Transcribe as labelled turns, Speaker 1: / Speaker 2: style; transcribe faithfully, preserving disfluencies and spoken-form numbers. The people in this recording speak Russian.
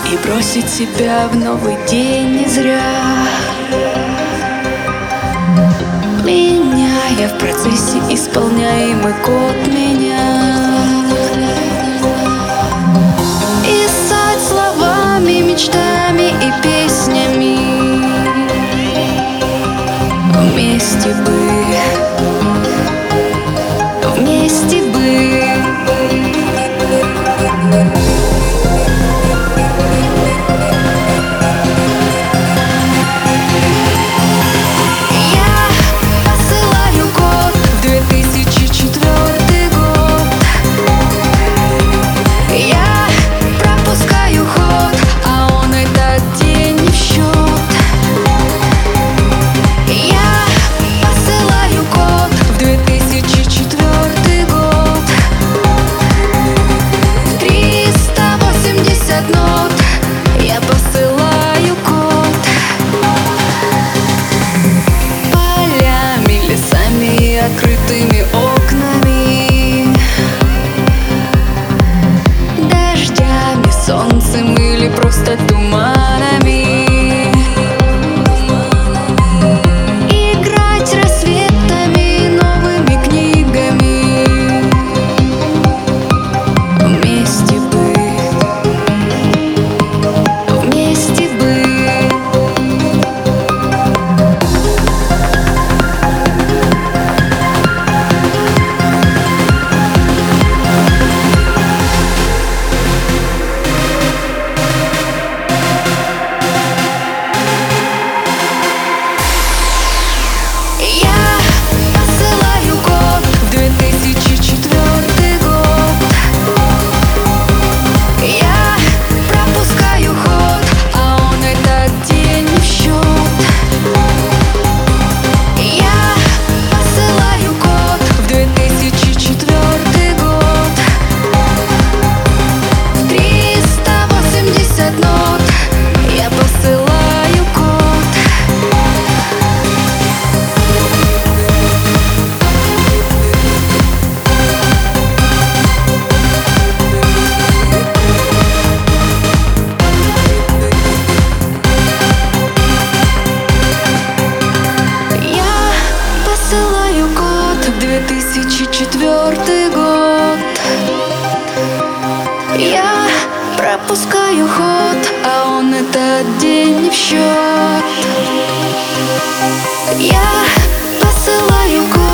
Speaker 1: И бросить себя в новый день не зря. Меняя в процессе исполняемый код меня. Писать словами, мечтами и песнями. Вместе бы, вместе бы. Я посылаю код полями, лесами и открытыми окнами, дождями, солнцем или просто туманами. Играть рассветами, новыми книгами. Вместе бы. две тысячи четвёртый год. Я пропускаю ход, а он этот день не в счет. Я посылаю код.